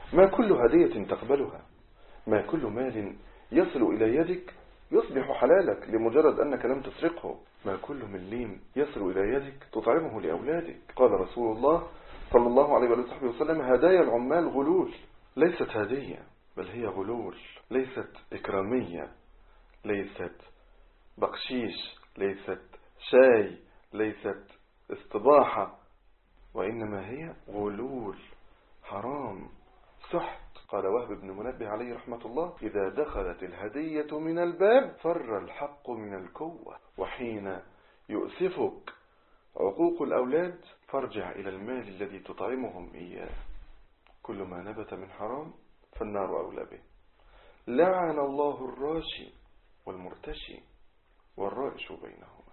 ما كل هدية تقبلها، ما كل مال يصل إلى يدك يصبح حلالك لمجرد أنك لم تسرقه، ما كل مليم يصل إلى يدك تطعمه لأولادك. قال رسول الله صلى الله عليه وسلم: هدايا العمال غلول. ليست هدية، بل هي غلول، ليست إكرامية، ليست بقشيش، ليست شاي، ليست استباحة، وإنما هي غلول، حرام، سحت. قال وهب بن منبه عليه رحمة الله: إذا دخلت الهدية من الباب فر الحق من الكوة. وحين يؤسفك عقوق الأولاد فارجع إلى المال الذي تطعمهم إياه. كل ما نبت من حرام فالنار أولى به. لعن الله الراشي والمرتشي والرائش بينهم.